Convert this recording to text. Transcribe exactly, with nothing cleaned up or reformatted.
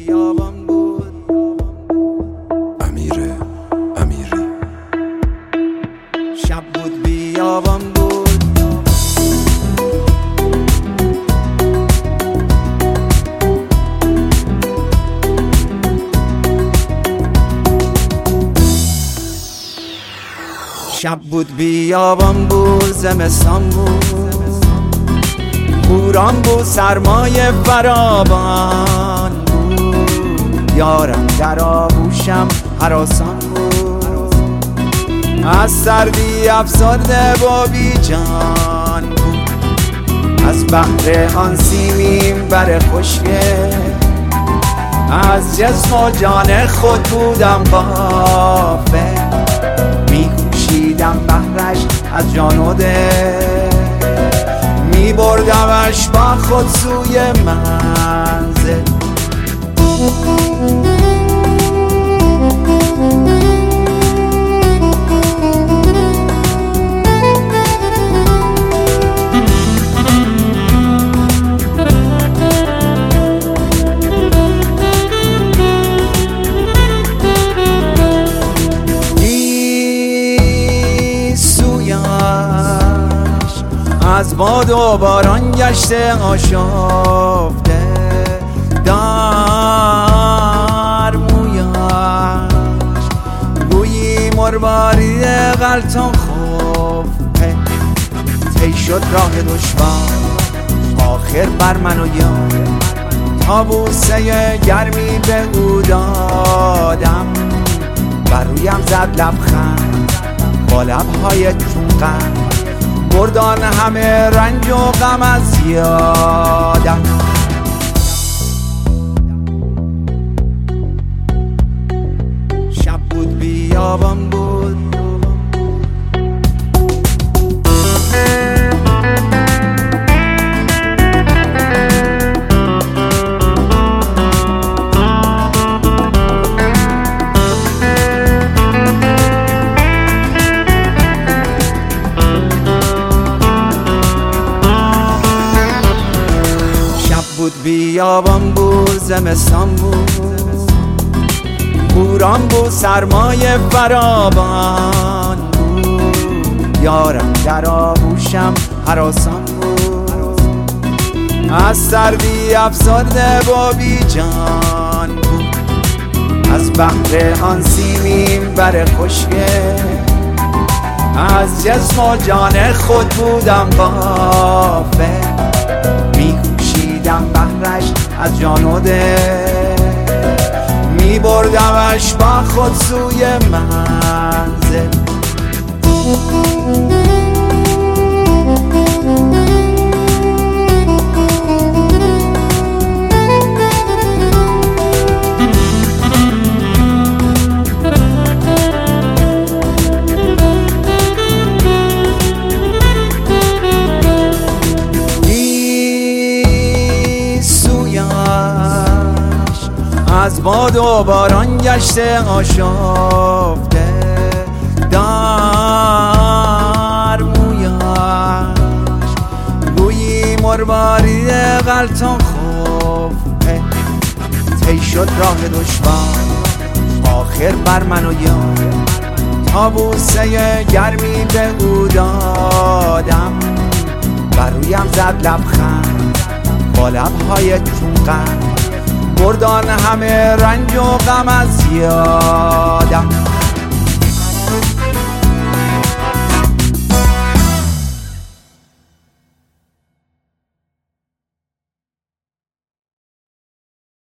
بیابان بود. امیر امیری. شب بود بیابان بود. شب بود بیابان بود، زمستان بود، بوران بود، سرمایه فراوان بود. یارم در آغوشم هراسان بود، از سردی افسرده و بی جان بود. از بحر آن سیمین بر خشکه، از جسم و جان خود بودم غافل. می‌کوشیدم بهرش از جان و دل، می‌بردمش با خود سوی منزل. از باد و باران گشته آشفته، در مویش گویی مروارید غلطان خفته. طی شد راه دشوار آخر بر من و یار، تا بوسه گرمی به او دادم. بر رویم زد لبخند با لبهای چون قند، بردان همه رنج و غم از یادم. شب بود بیابان بود. بود بیابان بود، زمستان بود، بوران بود، سرمایه فراوان بود. یارم در آغوشم هراسان بود، از سردی افسرده و بی جان بود. از بحر آن سیمین بر خشکه، از جسم و جان خود بودم غافل. می‌کوشیدم بهرش از جان و دل، می‌بردمش با خود سوی منزل. از باد و باران گشته آشفته، در مویش گویی مروارید غلطان خفته. طی شد راه دشوار آخر بر من و یار، تا بوسه گرمی به او دادم. بر رویم زد لبخند با لبهای چون قند، بردان همه رنج و غم از یادم.